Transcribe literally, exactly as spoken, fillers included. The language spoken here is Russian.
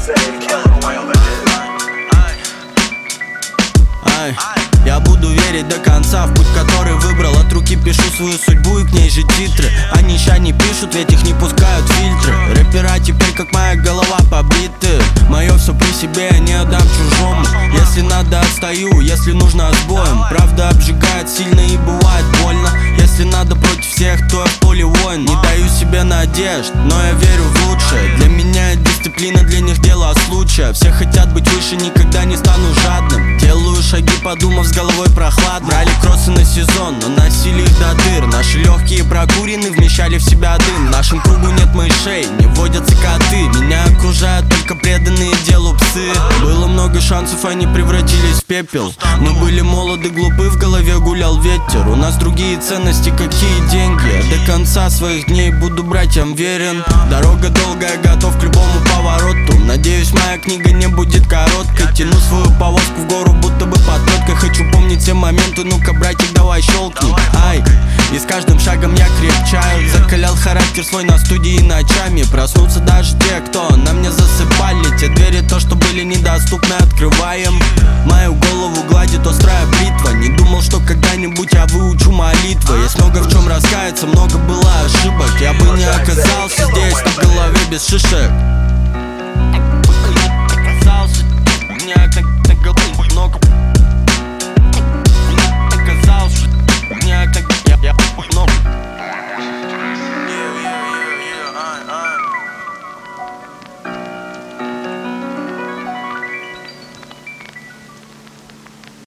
Ай, я буду верить до конца в путь, который выбрал. От руки пишу свою судьбу и к ней же титры. Они ща не пишут, ведь их не пускают фильтры. Рэпера теперь как моя голова побиты. Мое все при себе, я не отдам чужому. Если надо, отстаю, если нужно, с боем. Правда обжигает сильно и бывает больно. Если надо, против всех, то я в поле воин. Не даю себе надежд, но я верю в лучшее. Для меня дисциплина, для них дело случая. Все хотят быть выше, никогда не стану жадным. Делаю шаги, подумав, с головой прохладно. Брали кроссы на сезон, но носили их до дыр. Наши легкие прокурены, вмещали в себя дым. В нашем кругу нет мышей, не водятся коты. Меня окружают только преданные делу псы. Было много шансов, они превратились в пепел. Мы были молоды, глупы, в голове гулял ветер. У нас другие ценности, какие деньги. Я до конца своих дней буду братьям верен. Дорога долгая, готов к любому повороту. Надеюсь, моя книга не будет короткой. Тяну свою повозку в гору, будто бы под лодкой. Хочу помнить все моменты, ну-ка, братик, давай щелкни. Ай, и с каждым шагом я крепчаю. Закалял характер свой на студии ночами. Проснутся даже те, кто на мне засыпали. Те двери, то, что были недоступны, открываем. Мою голову гладит острая бритва. Не думал, что когда-нибудь я выучу молитвы. Есть много в чем раскаяться, много было ошибок. Я бы не оказался здесь, на голове без шишек.